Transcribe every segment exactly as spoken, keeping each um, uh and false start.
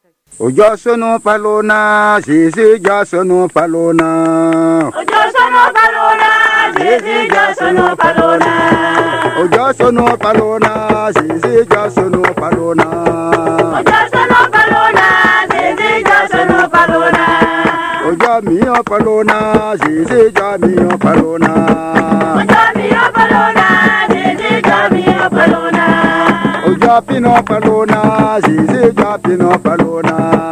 Ojo sono palona, Sisi già sono palona. Ojo sono palona, Sisi già sono palona. Ojo sono palona, Sisi già sono palona. Ojo sono palona, Sisi già sono palona. Ojo mio palona, Sisi già mio palona. Ojo mio palona, Sisi già mio palona. Ojo pino palona, Sisi già pino palona.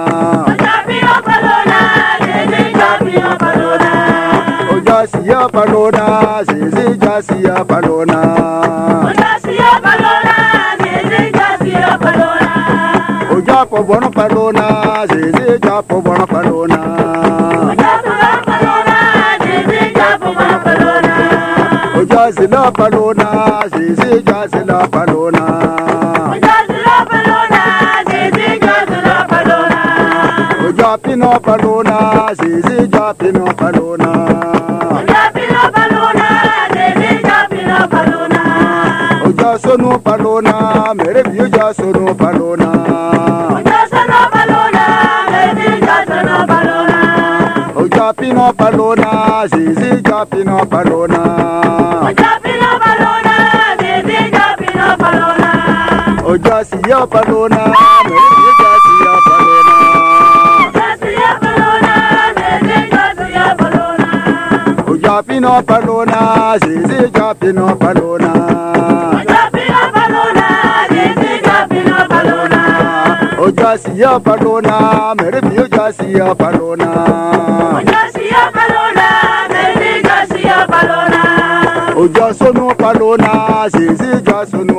Sia palona, Sisi già sia palona. Oja sia palona, Sisi già sia palona. Oja po buono palona, Sisi già po buono palona. Oja sila palona, Sisi già po buono palona. Oja sila palona, Sisi già sila palona. Oja sila palona, Sisi già sila palona. Oja pino palona, Sisi già pino palona. Oja sono palona, mere vio già sono palona. Oja sono palona, mere già sono palona. Oja pino palona, Sisi già pino palona. Oja pino palona, Sisi già pino palona. Oja sia palona, mere vio già sia palona. Oja sia palona, mere già sia palona. Oja pino palona, Sisi già pino palona. Oja sia palona, mere vio già sia palona. Oja sia palona, mere già sia palona. Oja sono palona, Sisi già sono